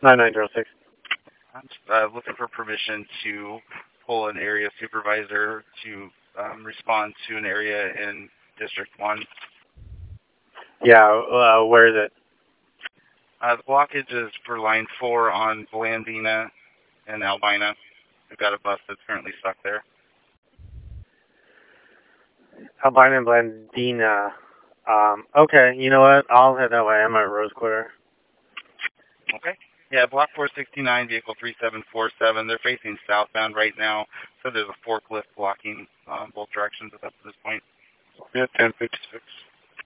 9906. I'm looking for permission to pull an area supervisor to respond to an area in District 1. Yeah, where is it? The blockage is for line 4 on Blandina and Albina. We've got a bus that's currently stuck there. Albina and Blandina. Okay, you know what? I'll head that way. I'm at Rose Quarter. Okay. Yeah, block 469, vehicle 3747. They're facing southbound right now, so there's a forklift blocking both directions up to this point. Yeah, 1056.